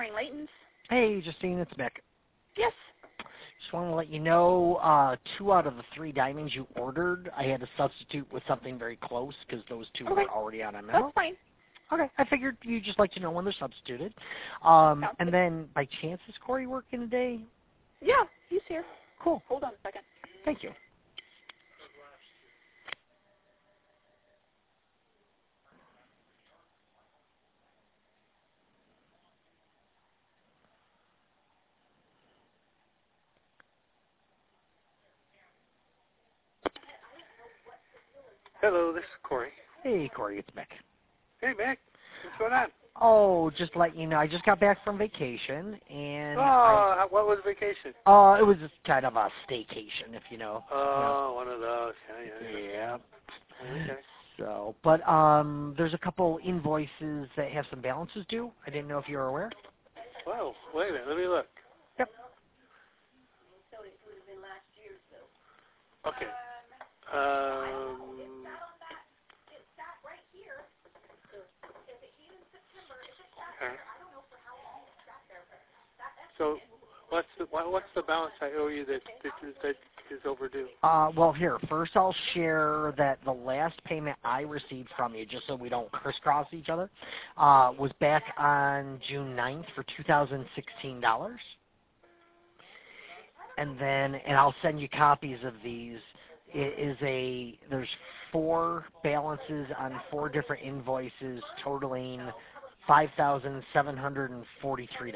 morning, Layton's. Hey, Justine, it's Mick. Yes. Just want to let you know 2 out of the 3 diamonds you ordered, I had to substitute with something very close because those 2 were already on a memo. That's fine. Okay, I figured you'd just like to know when they're substituted. And then, by chance, is Corey working today? Yeah, he's here. Cool. Hold on a second. Thank you. Hello, this is Corey. Hey, Corey, it's Mick. Hey, Mick. What's going on? Oh, just let you know, I just got back from vacation, and what was vacation? it was just kind of a staycation, if you know. One of those. Yeah. Okay. So, but there's a couple invoices that have some balances due. I didn't know if you were aware. Well, wait a minute. Let me look. Yep. Okay. So, what's the balance I owe you that is overdue? Well, here, first I'll share that the last payment I received from you, just so we don't crisscross each other, was back on June 9th for $2,016. And I'll send you copies of these. There's 4 balances on 4 different invoices totaling $5,743.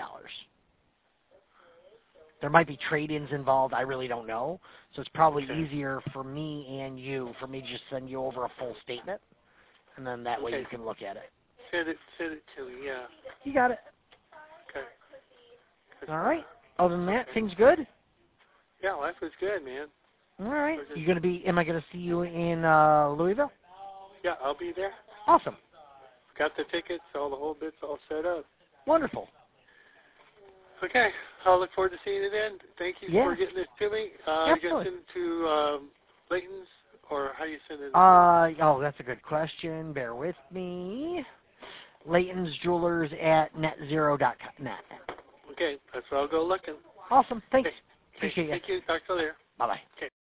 There might be trade-ins involved. I really don't know. So it's probably easier for me and you for me to just send you over a full statement, and then that way you can look at it. Send it to me, yeah. You got it. Okay. All right. Other than that, things good? Yeah, life was good, man. All right. Am I gonna see you in Louisville? Yeah, I'll be there. Awesome. Got the tickets, all the whole bits all set up. Wonderful. Okay, I'll look forward to seeing you then. Thank you for getting this to me. You can send it to Layton's, or how do you send it? That's a good question. Bear with me. Layton's Jewelers at netzero.net. Okay, that's where I'll go looking. Awesome. Thanks. Okay. Appreciate you. Thank you. Talk to you later. Bye-bye. Okay.